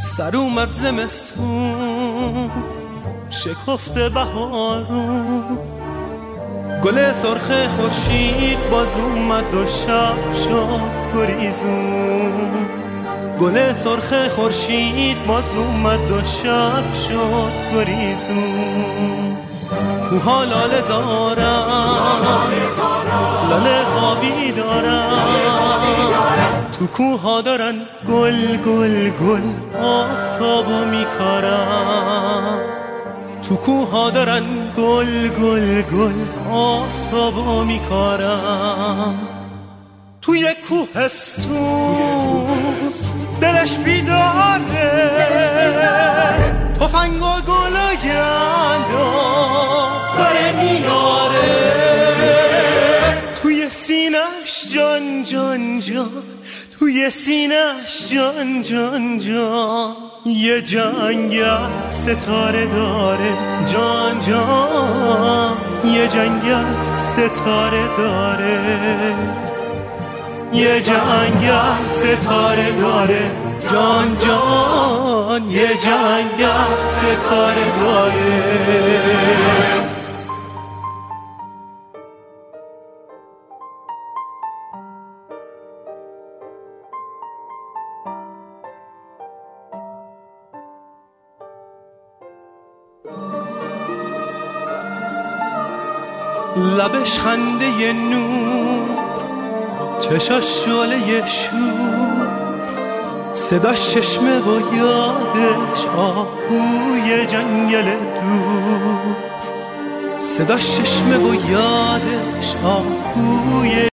سر اومد زمستون شکفته بهارون، گل سرخ خورشید باز اومد و شب شد گریزون. گل سرخ خورشید باز اومد و شب شد گریزون. کوها لاله زارن لاله آبی دارن، تو کوها دارن گل گل گل آفتابو میکارن. تو کوها دارن گل گل گل آفتابو میکارن. توی کوهستون دلش بیداره، تفنگ و گلایندو داره میاره. توی سینش جان جان جان، توی سینش جان جان جان، یه جنگل ستاره داره جان جان، یه جنگل ستاره داره، یه جنگل ستاره داره جان جان، یه جنگل ستاره داره. لبش خنده نور، چشاش شعله شور، صداش چشمه و یادش آهوی جنگل دور. صداش چشمه و یادش آهوی